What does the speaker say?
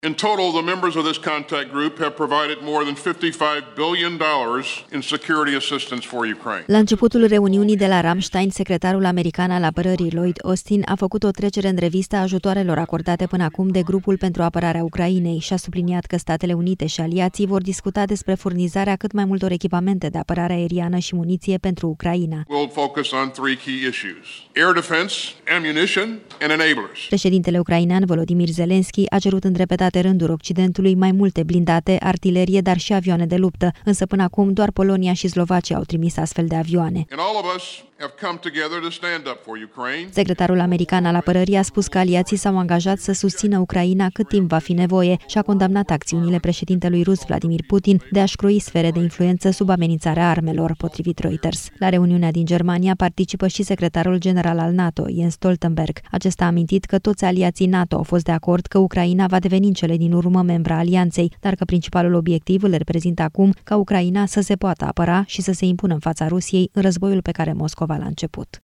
In total, the members of this contact group have provided more than $55 billion in security assistance for Ukraine. La începutul reuniunii de la Ramstein, secretarul american al apărării Lloyd Austin a făcut o trecere în revistă a ajutoarelor acordate până acum de grupul pentru apărarea Ucrainei și a subliniat că Statele Unite și aliații vor discuta despre furnizarea cât mai multor echipamente de apărare aeriană și muniție pentru Ucraina. We'll focus on three key issues: air defense, ammunition, and enablers. Președintele ucrainean Volodymyr Zelensky a cerut în repetate rânduri Occidentului mai multe blindate, artilerie, dar și avioane de luptă, însă până acum doar Polonia și Slovacia au trimis astfel de avioane. Secretarul american al apărării a spus că aliații s-au angajat să susțină Ucraina cât timp va fi nevoie și a condamnat acțiunile președintelui rus Vladimir Putin de a-și croi sfere de influență sub amenințarea armelor, potrivit Reuters. La reuniunea din Germania participă și secretarul general al NATO, Jens Stoltenberg. Acesta a amintit că toți aliații NATO au fost de acord că Ucraina va deveni în cele din urmă membra alianței, dar că principalul obiectiv îl reprezintă acum ca Ucraina să se poată apăra și să se impună în fața Rusiei în războiul pe care Moscova l-a început.